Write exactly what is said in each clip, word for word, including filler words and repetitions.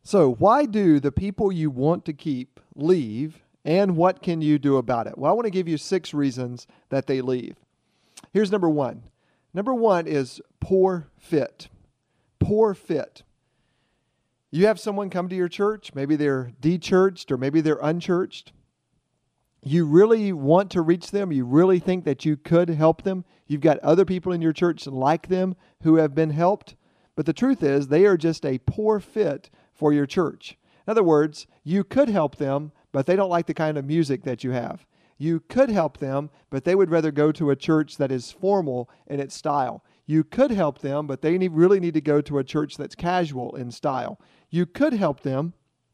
So, why do the people you want to keep leave, and what can you do about it? Well, I want to give you six reasons that they leave. Here's number one. Number one is poor fit. Poor fit. You have someone come to your church, maybe they're de-churched or maybe they're unchurched. You really want to reach them. You really think that you could help them. You've got other people in your church like them who have been helped. But the truth is they are just a poor fit for your church. In other words, you could help them, but they don't like the kind of music that you have. You could help them, but they would rather go to a church that is formal in its style. You could help them, but they need, really need to go to a church that's casual in style. You could help them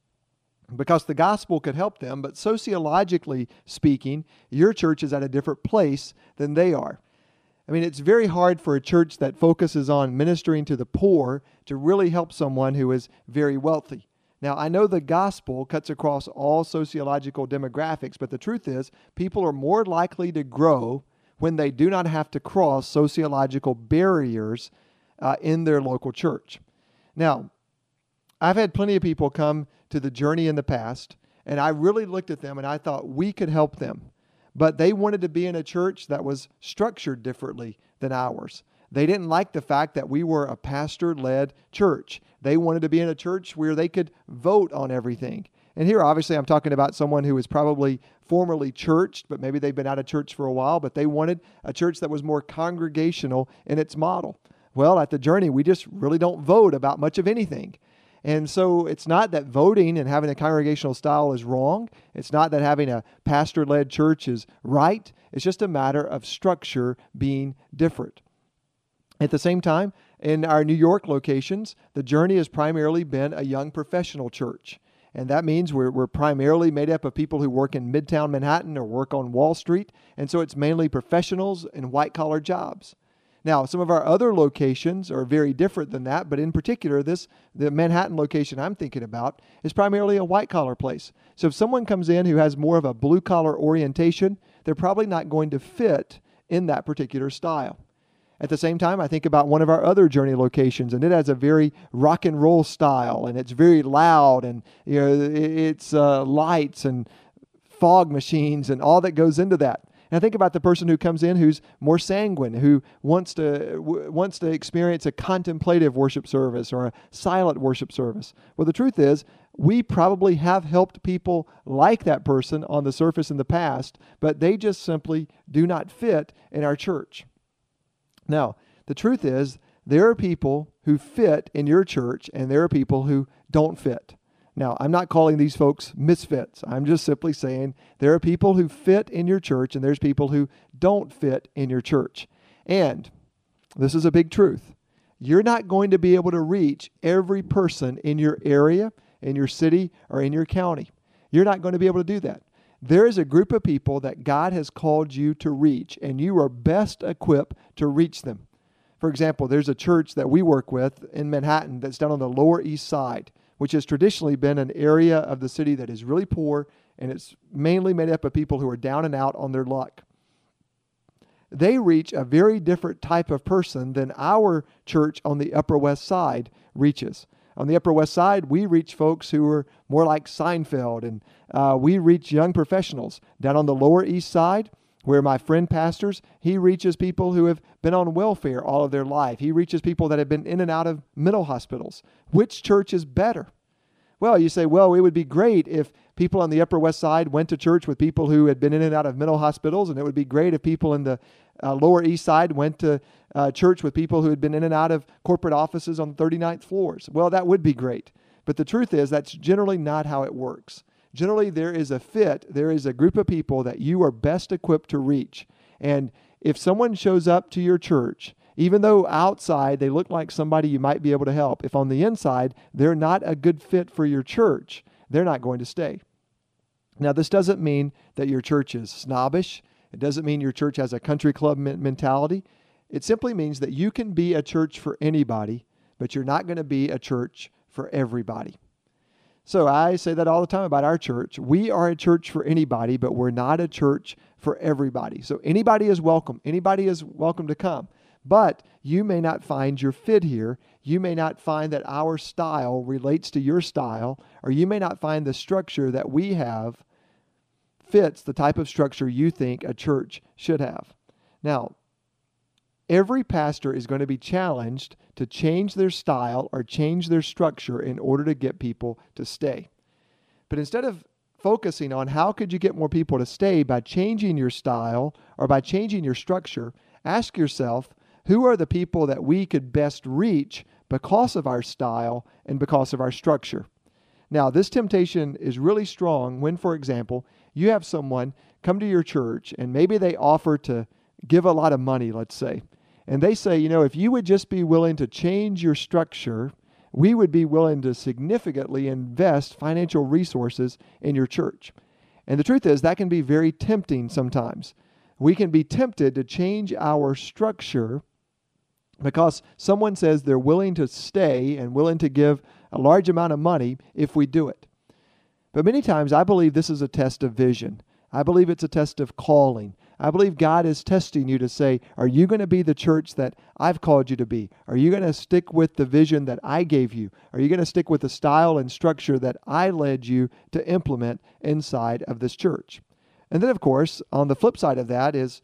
because the gospel could help them, but sociologically speaking, your church is at a different place than they are. I mean, it's very hard for a church that focuses on ministering to the poor to really help someone who is very wealthy. Now, I know the gospel cuts across all sociological demographics, but the truth is people are more likely to grow when they do not have to cross sociological barriers uh, in their local church. Now, I've had plenty of people come to the journey in the past, and I really looked at them and I thought we could help them. But they wanted to be in a church that was structured differently than ours. They didn't like the fact that we were a pastor-led church. They wanted to be in a church where they could vote on everything. And here, obviously, I'm talking about someone who was probably formerly churched, but maybe they've been out of church for a while, but they wanted a church that was more congregational in its model. Well, at the Journey, we just really don't vote about much of anything. And so it's not that voting and having a congregational style is wrong. It's not that having a pastor-led church is right. It's just a matter of structure being different. At the same time, in our New York locations, the Journey has primarily been a young professional church. And that means we're, we're primarily made up of people who work in Midtown Manhattan or work on Wall Street. And so it's mainly professionals in white-collar jobs. Now, some of our other locations are very different than that, but in particular, this the Manhattan location I'm thinking about is primarily a white-collar place. So if someone comes in who has more of a blue-collar orientation, they're probably not going to fit in that particular style. At the same time, I think about one of our other Journey locations, and it has a very rock and roll style, and it's very loud, and you know it's uh, lights and fog machines and all that goes into that. And I think about the person who comes in who's more sanguine, who wants to w- wants to experience a contemplative worship service or a silent worship service. Well, the truth is, we probably have helped people like that person on the surface in the past, but they just simply do not fit in our church. Now, the truth is, there are people who fit in your church, and there are people who don't fit. Now, I'm not calling these folks misfits. I'm just simply saying there are people who fit in your church and there's people who don't fit in your church. And this is a big truth. You're not going to be able to reach every person in your area, in your city, or in your county. You're not going to be able to do that. There is a group of people that God has called you to reach, and you are best equipped to reach them. For example, there's a church that we work with in Manhattan that's down on the Lower East Side, which has traditionally been an area of the city that is really poor, and it's mainly made up of people who are down and out on their luck. They reach a very different type of person than our church on the Upper West Side reaches. On the Upper West Side, we reach folks who are more like Seinfeld, and uh, we reach young professionals. Down on the Lower East Side, where my friend pastors, he reaches people who have been on welfare all of their life. He reaches people that have been in and out of mental hospitals. Which church is better? Well, you say, well, it would be great if people on the Upper West Side went to church with people who had been in and out of mental hospitals, and it would be great if people in the uh, Lower East Side went to uh, church with people who had been in and out of corporate offices on the thirty-ninth floors. Well, that would be great. But the truth is, that's generally not how it works. Generally, there is a fit. There is a group of people that you are best equipped to reach. And if someone shows up to your church, even though outside they look like somebody you might be able to help, if on the inside they're not a good fit for your church, they're not going to stay. Now, this doesn't mean that your church is snobbish. It doesn't mean your church has a country club mentality. It simply means that you can be a church for anybody, but you're not going to be a church for everybody. So I say that all the time about our church. We are a church for anybody, but we're not a church for everybody. So anybody is welcome. Anybody is welcome to come. But you may not find your fit here. You may not find that our style relates to your style, or you may not find the structure that we have fits the type of structure you think a church should have. Now, every pastor is going to be challenged to change their style or change their structure in order to get people to stay. But instead of focusing on how could you get more people to stay by changing your style or by changing your structure, ask yourself, who are the people that we could best reach because of our style and because of our structure? Now, this temptation is really strong when, for example, you have someone come to your church and maybe they offer to give a lot of money, let's say. And they say, you know, if you would just be willing to change your structure, we would be willing to significantly invest financial resources in your church. And the truth is that can be very tempting sometimes. We can be tempted to change our structure because someone says they're willing to stay and willing to give a large amount of money if we do it. But many times I believe this is a test of vision. I believe it's a test of calling. I believe God is testing you to say, are you going to be the church that I've called you to be? Are you going to stick with the vision that I gave you? Are you going to stick with the style and structure that I led you to implement inside of this church? And then, of course, on the flip side of that is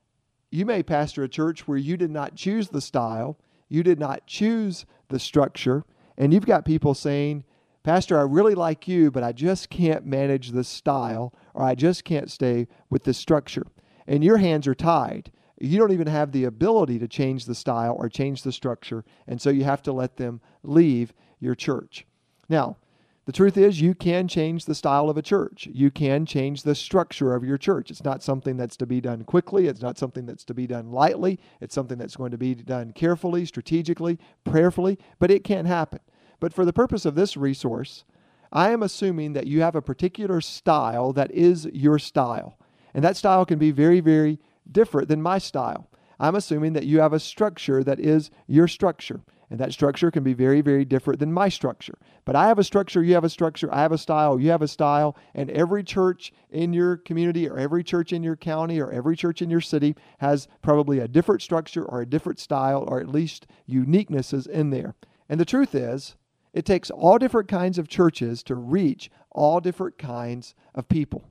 you may pastor a church where you did not choose the style, you did not choose the structure, and you've got people saying, Pastor, I really like you, but I just can't manage this style, or I just can't stay with this structure. And your hands are tied. You don't even have the ability to change the style or change the structure, and so you have to let them leave your church. Now, the truth is you can change the style of a church. You can change the structure of your church. It's not something that's to be done quickly. It's not something that's to be done lightly. It's something that's going to be done carefully, strategically, prayerfully, but it can happen. But for the purpose of this resource, I am assuming that you have a particular style that is your style. And that style can be very, very different than my style. I'm assuming that you have a structure that is your structure. And that structure can be very, very different than my structure. But I have a structure, you have a structure, I have a style, you have a style, and every church in your community or every church in your county or every church in your city has probably a different structure or a different style or at least uniquenesses in there. And the truth is, it takes all different kinds of churches to reach all different kinds of people.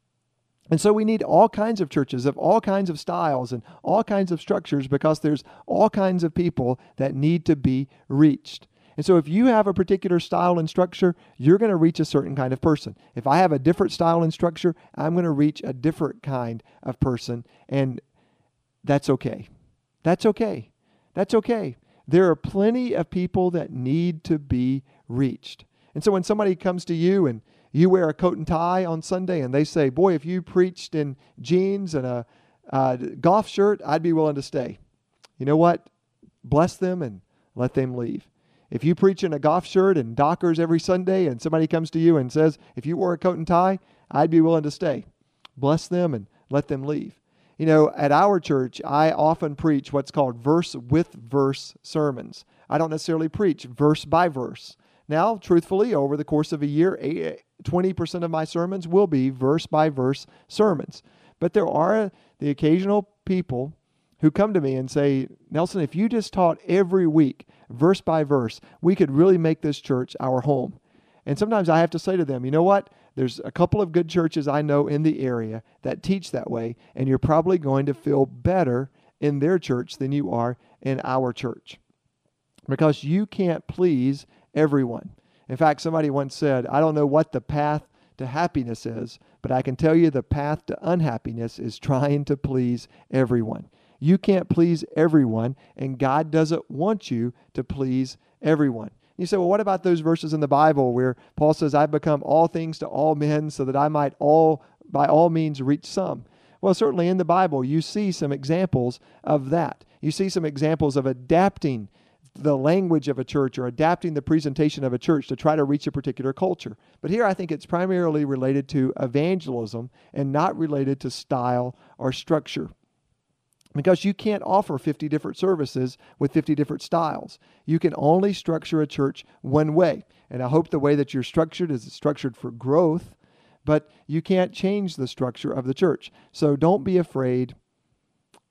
And so we need all kinds of churches of all kinds of styles and all kinds of structures because there's all kinds of people that need to be reached. And so if you have a particular style and structure, you're going to reach a certain kind of person. If I have a different style and structure, I'm going to reach a different kind of person. And that's okay. That's okay. That's okay. There are plenty of people that need to be reached. And so when somebody comes to you and you wear a coat and tie on Sunday and they say, boy, if you preached in jeans and a, a golf shirt, I'd be willing to stay. You know what? Bless them and let them leave. If you preach in a golf shirt and Dockers every Sunday and somebody comes to you and says, if you wore a coat and tie, I'd be willing to stay. Bless them and let them leave. You know, at our church, I often preach what's called verse with verse sermons. I don't necessarily preach verse by verse. Now, truthfully, over the course of a year, twenty percent of my sermons will be verse by verse sermons. But there are the occasional people who come to me and say, Nelson, if you just taught every week, verse by verse, we could really make this church our home. And sometimes I have to say to them, you know what? There's a couple of good churches I know in the area that teach that way, and you're probably going to feel better in their church than you are in our church. Because you can't please everyone. In fact, somebody once said, I don't know what the path to happiness is, but I can tell you the path to unhappiness is trying to please everyone. You can't please everyone, and God doesn't want you to please everyone. You say, well, what about those verses in the Bible where Paul says, I've become all things to all men so that I might all, by all means reach some? Well, certainly in the Bible, you see some examples of that. You see some examples of adapting the language of a church or adapting the presentation of a church to try to reach a particular culture. But here I think it's primarily related to evangelism and not related to style or structure. Because you can't offer fifty different services with fifty different styles. You can only structure a church one way. And I hope the way that you're structured is structured for growth, but you can't change the structure of the church. So don't be afraid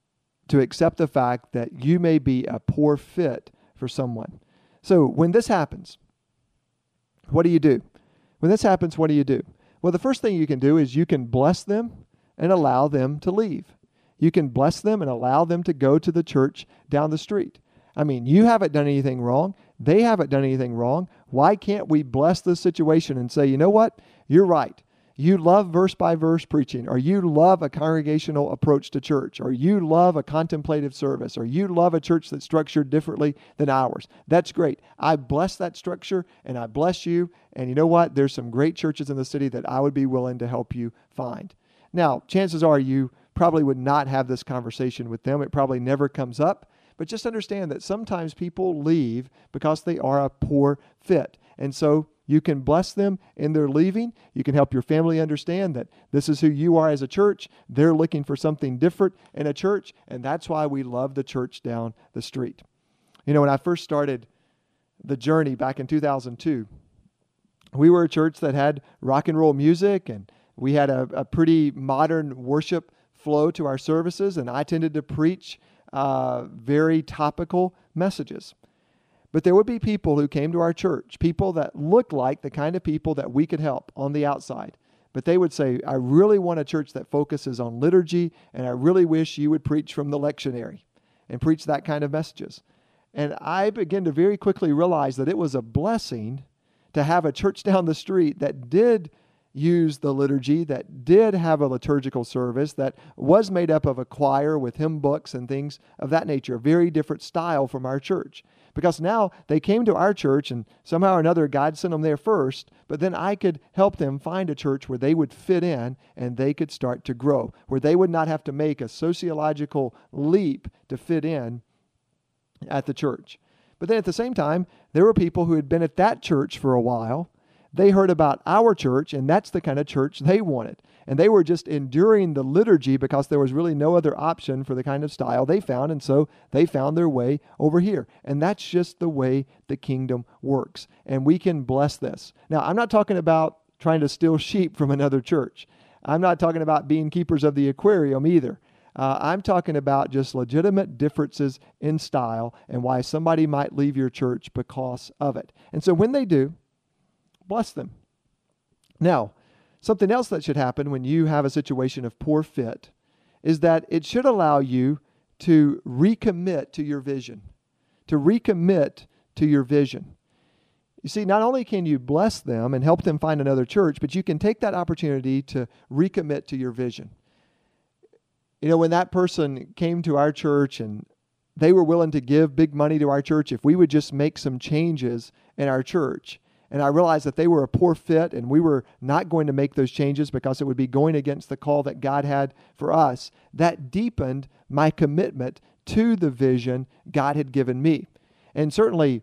to accept the fact that you may be a poor fit for someone. So when this happens, what do you do? When this happens, what do you do? Well, the first thing you can do is you can bless them and allow them to leave. You can bless them and allow them to go to the church down the street. I mean, you haven't done anything wrong. They haven't done anything wrong. Why can't we bless this situation and say, you know what? You're right. You love verse by verse preaching, or you love a congregational approach to church, or you love a contemplative service, or you love a church that's structured differently than ours. That's great. I bless that structure and I bless you. And you know what? There's some great churches in the city that I would be willing to help you find. Now, chances are you probably would not have this conversation with them. It probably never comes up. But just understand that sometimes people leave because they are a poor fit. And so you can bless them in their leaving. You can help your family understand that this is who you are as a church. They're looking for something different in a church, and that's why we love the church down the street. You know, when I first started the journey back in two thousand two, we were a church that had rock and roll music, and we had a, a pretty modern worship flow to our services, and I tended to preach uh, very topical messages. But there would be people who came to our church, people that looked like the kind of people that we could help on the outside. But they would say, I really want a church that focuses on liturgy, and I really wish you would preach from the lectionary and preach that kind of messages. And I began to very quickly realize that it was a blessing to have a church down the street that did use the liturgy, that did have a liturgical service, that was made up of a choir with hymn books and things of that nature, a very different style from our church. Because now they came to our church and somehow or another God sent them there first, but then I could help them find a church where they would fit in and they could start to grow, where they would not have to make a sociological leap to fit in at the church. But then at the same time, there were people who had been at that church for a while. They heard about our church, and that's the kind of church they wanted. And they were just enduring the liturgy because there was really no other option for the kind of style they found, and so they found their way over here. And that's just the way the kingdom works. And we can bless this. Now, I'm not talking about trying to steal sheep from another church. I'm not talking about being keepers of the aquarium either. Uh, I'm talking about just legitimate differences in style and why somebody might leave your church because of it. And so when they do, bless them. Now, something else that should happen when you have a situation of poor fit is that it should allow you to recommit to your vision, to recommit to your vision. You see, not only can you bless them and help them find another church, but you can take that opportunity to recommit to your vision. You know, when that person came to our church and they were willing to give big money to our church if we would just make some changes in our church, and I realized that they were a poor fit and we were not going to make those changes because it would be going against the call that God had for us, that deepened my commitment to the vision God had given me. And certainly,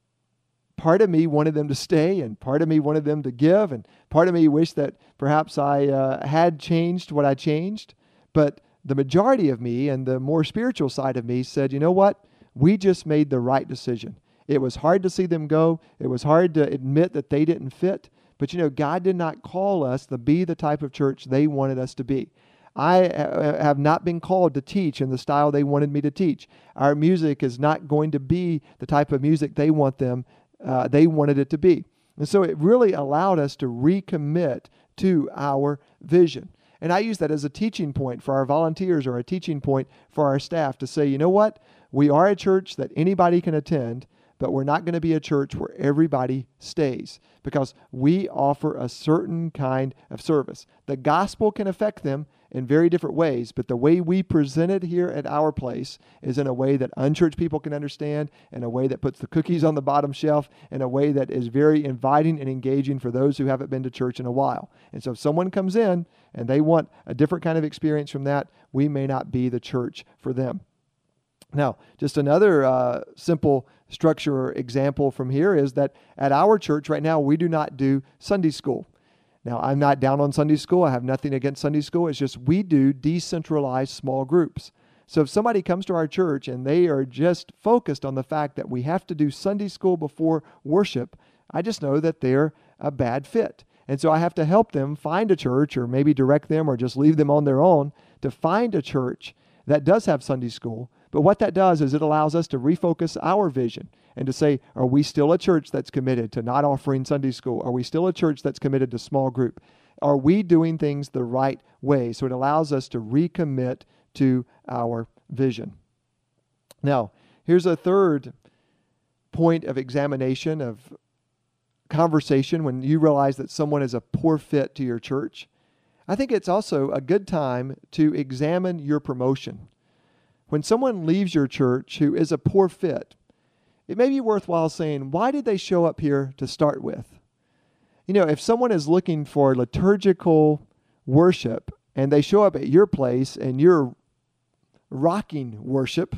part of me wanted them to stay, and part of me wanted them to give, and part of me wished that perhaps I uh, had changed what I changed. But the majority of me and the more spiritual side of me said, you know what? We just made the right decision. It was hard to see them go. It was hard to admit that they didn't fit. But, you know, God did not call us to be the type of church they wanted us to be. I have not been called to teach in the style they wanted me to teach. Our music is not going to be the type of music they want them, uh, they wanted it to be. And so it really allowed us to recommit to our vision. And I use that as a teaching point for our volunteers or a teaching point for our staff to say, you know what? We are a church that anybody can attend, but we're not going to be a church where everybody stays because we offer a certain kind of service. The gospel can affect them in very different ways, but the way we present it here at our place is in a way that unchurched people can understand, in a way that puts the cookies on the bottom shelf, in a way that is very inviting and engaging for those who haven't been to church in a while. And so if someone comes in and they want a different kind of experience from that, we may not be the church for them. Now, just another uh, simple structure or example from here is that at our church right now, we do not do Sunday school. Now, I'm not down on Sunday school. I have nothing against Sunday school. It's just we do decentralized small groups. So if somebody comes to our church and they are just focused on the fact that we have to do Sunday school before worship, I just know that they're a bad fit. And so I have to help them find a church or maybe direct them or just leave them on their own to find a church that does have Sunday school. But what that does is it allows us to refocus our vision and to say, are we still a church that's committed to not offering Sunday school? Are we still a church that's committed to small group? Are we doing things the right way? So it allows us to recommit to our vision. Now, here's a third point of examination, of conversation when you realize that someone is a poor fit to your church. I think it's also a good time to examine your promotion. When someone leaves your church who is a poor fit, it may be worthwhile saying, why did they show up here to start with? You know, if someone is looking for liturgical worship and they show up at your place and you're rocking worship,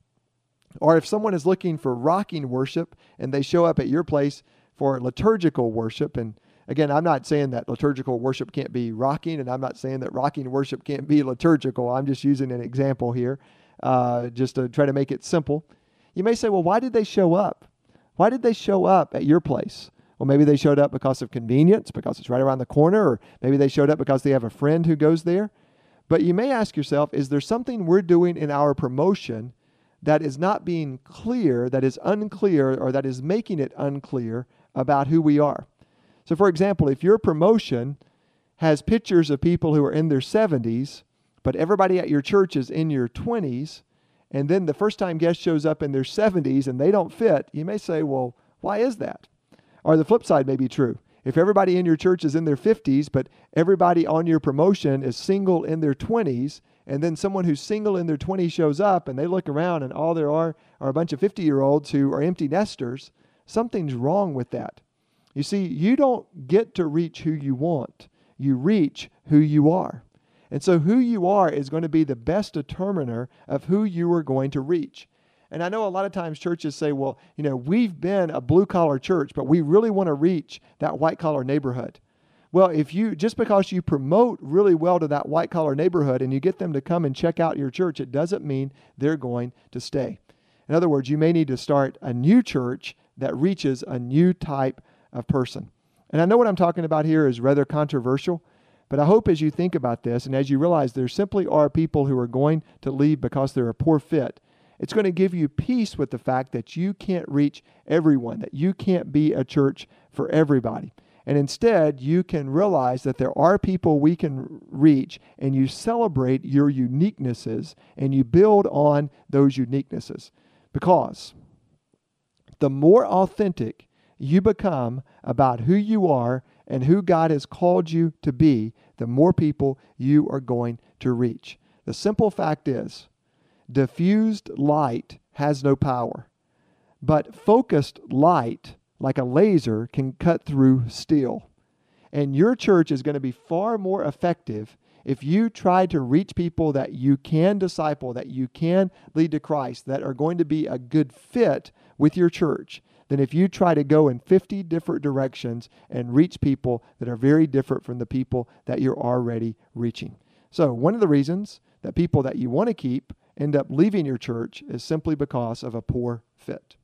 or if someone is looking for rocking worship and they show up at your place for liturgical worship, and again, I'm not saying that liturgical worship can't be rocking, and I'm not saying that rocking worship can't be liturgical. I'm just using an example here, uh, just to try to make it simple. You may say, well, why did they show up? Why did they show up at your place? Well, maybe they showed up because of convenience, because it's right around the corner, or maybe they showed up because they have a friend who goes there. But you may ask yourself, is there something we're doing in our promotion that is not being clear, that is unclear, or that is making it unclear about who we are? So, for example, if your promotion has pictures of people who are in their seventies, but everybody at your church is in your twenties, and then the first-time guest shows up in their seventies and they don't fit, you may say, well, why is that? Or the flip side may be true. If everybody in your church is in their fifties, but everybody on your promotion is single in their twenties, and then someone who's single in their twenties shows up and they look around and all there are are a bunch of fifty-year-olds who are empty nesters, something's wrong with that. You see, you don't get to reach who you want. You reach who you are. And so who you are is going to be the best determiner of who you are going to reach. And I know a lot of times churches say, well, you know, we've been a blue-collar church, but we really want to reach that white-collar neighborhood. Well, if you, just because you promote really well to that white-collar neighborhood and you get them to come and check out your church, it doesn't mean they're going to stay. In other words, you may need to start a new church that reaches a new type of person. And I know what I'm talking about here is rather controversial, but I hope as you think about this and as you realize there simply are people who are going to leave because they're a poor fit, it's going to give you peace with the fact that you can't reach everyone, that you can't be a church for everybody. And instead, you can realize that there are people we can reach, and you celebrate your uniquenesses, and you build on those uniquenesses. Because the more authentic you become about who you are and who God has called you to be, the more people you are going to reach. The simple fact is, diffused light has no power, but focused light, like a laser, can cut through steel. And your church is going to be far more effective if you try to reach people that you can disciple, that you can lead to Christ, that are going to be a good fit with your church, than if you try to go in fifty different directions and reach people that are very different from the people that you're already reaching. So one of the reasons that people that you want to keep end up leaving your church is simply because of a poor fit.